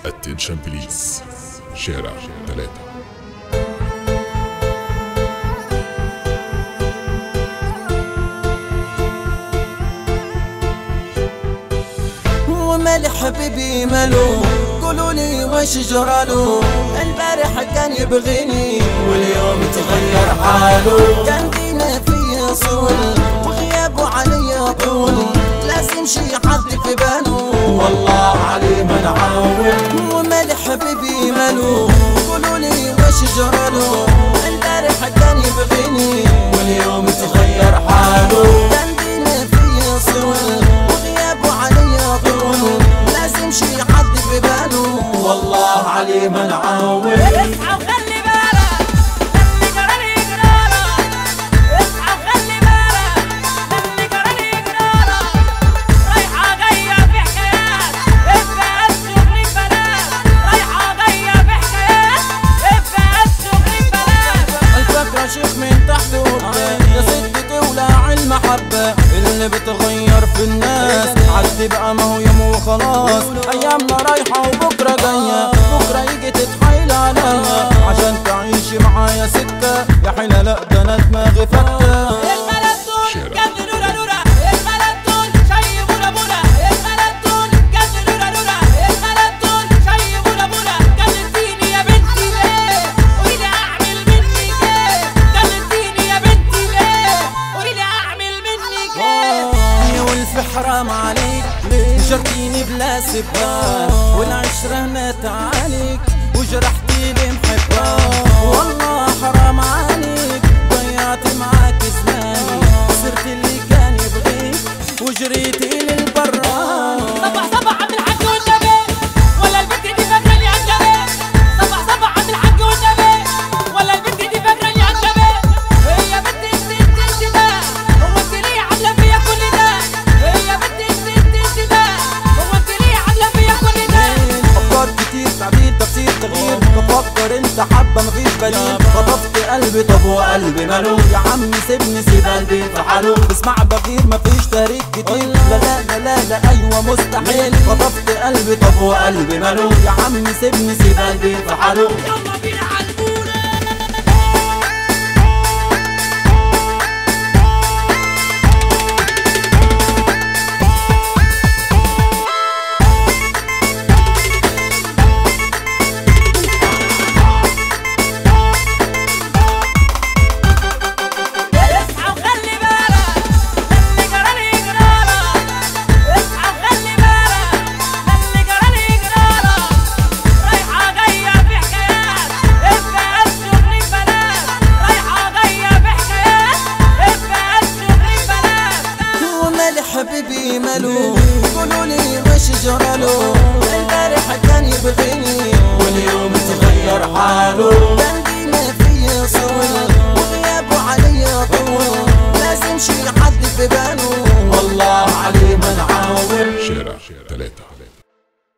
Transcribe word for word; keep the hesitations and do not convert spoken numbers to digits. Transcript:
اتنشن بليز شارع ثلاثة. ومالي حبيبي مالو، قولولي وش جراله؟ البارح كان يبغيني واليوم تغير حاله. كان دينا في صول وغيابه علي طول، لازم شي حد في باله والله عليه منعاون. ومالي حبيبي مالو، قولولي وش جراله؟ البارح كان يبغيني واليوم تغير حاله. كان دينا في صول وغيابه علي طول، لازم شي حد في باله والله عليه منعاون. اصحى وخلي بالك اللي جرالي جرالك، اصحى وخلي بالك اللي جرالي جرالك. رايحة جاية في حكايات ابقى الشغل ببلاش، رايحة جاية في حكايات ابقى الشغل ببلاش. الفكرة شيخ من تحت وقدام، يا ست تولع المحبة اللي بتغير في الناس. عدي بقى ما هو يوم وخلاص، ايامنا رايحة وبكرة جاية، بكرة يجي تتحايل عليا عشان تعيشي معايا سكة. يا حلا لا ده انا دماغي فكة. البلد دول جد لورا لورا، البلد دول شي بولا بولا، البلد دول جد لورا لورا، البلد دول شي بولا بولا. كلمتيني يا بنتي ليه؟ قوليلي اعمل منك ايه؟ كلمتيني يا بنتي ليه؟ قوليلي اعمل منك ايه؟ يا ولف حرام عليك، ليه جرتيني بلا سبان؟ والعشرة هنات عليك وجرحتي لي محبان. والله حرام عليك، ضيعت معاك زماني، صرت اللي كان يبغيك وجريتي للبران. صبح صبح عبد الحاج والنبي، ولا البنت دي فاكراني عنجبي؟ صبح صبح عبد الحاج والنبي، ولا البنت دي فاكراني عنجبي؟ هي بنت انت انت انت ده، هو انت ليه عامله فيا كل ده؟ هي بنت انت انت انت ده، هو انت ليه عامله فيا كل ده؟ افكار كتير، تعديل تفسير تغيير، بفكر انت حبه مفيش بديل. خطفت قلبي طب وقلبي ماله؟ يا عم سيبني سيب قلبي في حاله. اسمع بغير مفيش تاريخ كتير، لا لا لا لا لا ايوه مستحيل. خطفت قلبي طب وقلبي ماله؟ يا عم سيبني سيب قلبي في حاله. يلا بينا عالبوله. اصحى وخلي بالك اللي جرالي جرالك، اصحى وخلي بالك اللي جرالي جرالك. رايحة جاية في حكايات ابقى الشغل ببلاش، رايحة جاية في حكايات ابقى الشغل ببلاش. ومالي حبيبي مالو، قولولي وش جراله؟ البارح كان يبغيني واليوم تغير حاله. كان دينا في صول وغيابه علي طول، لازم شي حد في باله والله عليه منعاون. شارع ثلاثة.